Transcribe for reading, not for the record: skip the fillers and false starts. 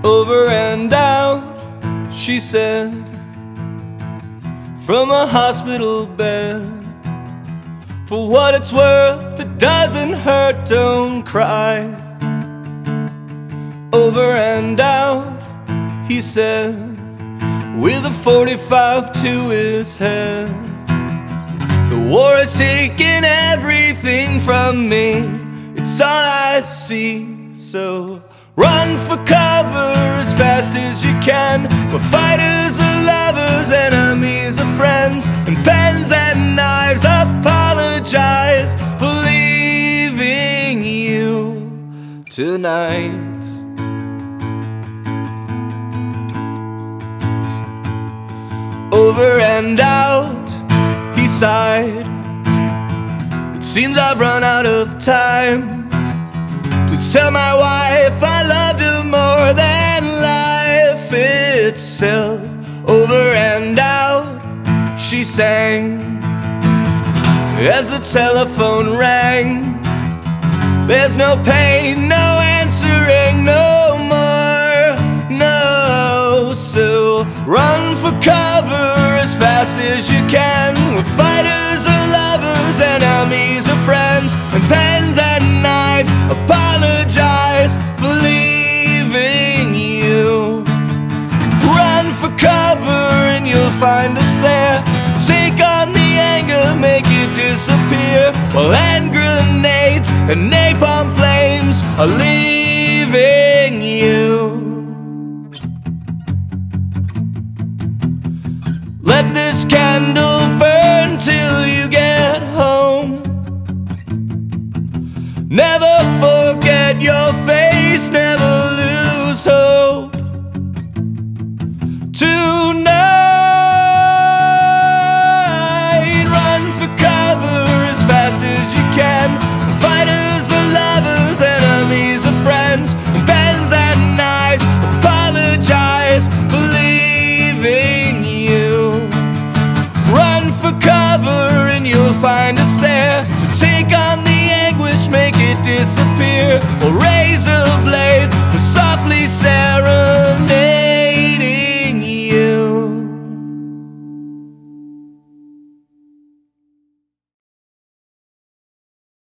Over and out, she said, from a hospital bed. For what it's worth, it doesn't hurt, don't cry. Over and out, he said, with a 45 to his head. The war has taken everything from me, it's all I see. So run for cover as fast as you can. We're fighters or lovers, enemies or friends, and pens and knives. Apologize for leaving you tonight. Over and out, he sighed. It seems I've run out of time. Please tell my wife I loved her more than life itself. Over and out, she sang as the telephone rang. There's no pain, no answering, no more, no. So run for cover as fast as you can. We're fighters or lovers, enemies or friends, and pens and knives. Apologize for leaving you. Run for cover and you'll find us there. Take on the anger, make it disappear, while hand grenades and napalm flames are leaving you. Let this candle burn till you get home. Never forget your face, never lose hope.